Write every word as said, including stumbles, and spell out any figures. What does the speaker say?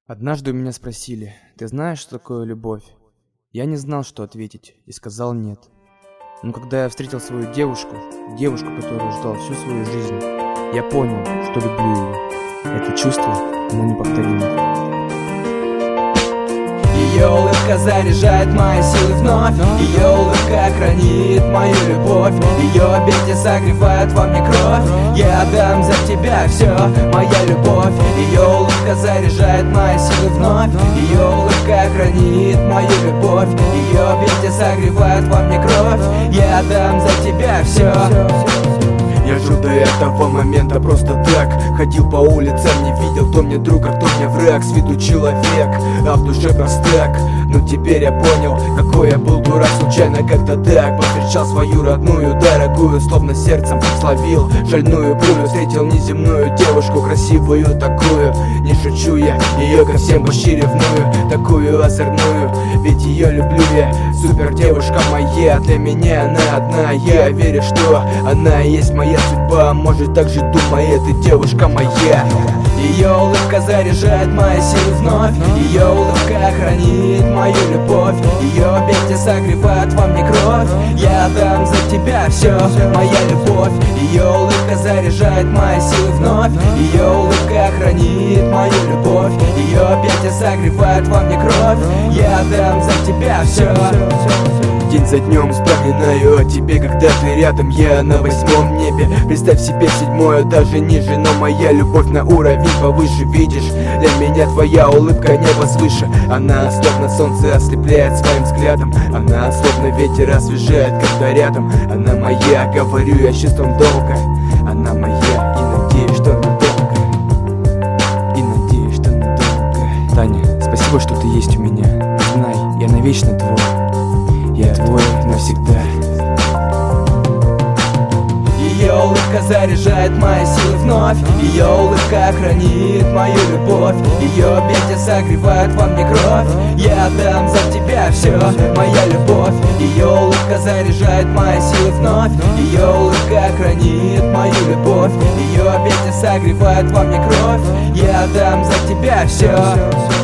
Однажды у меня спросили: «Ты знаешь, что такое любовь?» Я не знал, что ответить, и сказал «нет». Но когда я встретил свою девушку, девушку, которую ждал всю свою жизнь, я понял, что люблю ее. Это чувство, оно неповторимо. Ее улыбка заряжает мои силы вновь. Ее улыбка хранит мою любовь. Ее объятия согревают во мне кровь. Я отдам за тебя все, моя любовь. Ее улыбка заряжает мои силы вновь. Ее улыбка хранит мою любовь. Ее объятия согревают во мне кровь. Я отдам за тебя все. Я жил до этого момента просто так. Ходил по улицам, не видел, кто мне друг, а кто мне враг. С виду человек, а в душе простак. Но теперь я понял, какой я был дурак. Случайно как-то так повстречал свою родную, дорогую, словно сердцем словил шальную пулю. Встретил неземную девушку, красивую такую. Не шучу я, ее ко всем почти ревную. Такую озорную, ведь ее люблю я. Супер девушка моя, для меня она одна. Я верю, что она и есть моя судьба. Может, так же думает и девушка моя. Ее улыбка заряжает мои силы вновь. Ее улыбка хранит мою любовь. Ее объятия согревают во мне кровь. Я отдам за тебя все, моя любовь. Ее улыбка заряжает мои силы вновь. Ее улыбка хранит мою любовь. Ее объятия согревают во мне кровь. Я отдам за тебя все. День за днем вспоминаю о тебе, когда ты рядом, я на восьмом небе. Представь себе седьмое, даже ниже, но моя любовь на уровень повыше. Видишь, для меня твоя улыбка небо свыше. Она словно солнце ослепляет своим взглядом. Она словно ветер освежает, когда рядом. Она моя, говорю я с чувством долга. Она моя, и надеюсь, что надолго. И надеюсь, что надолго. Таня, спасибо, что ты есть у меня. Знай, я навечно твой. Я твой навсегда. Ее улыбка заряжает мои силы вновь. Ее улыбка хранит мою любовь. Ее объятия согревают во мне кровь. Я отдам за тебя все, моя любовь. Ее улыбка заряжает мои силы вновь. Ее улыбка хранит мою любовь. Ее объятия согревают во мне кровь. Я отдам за тебя все.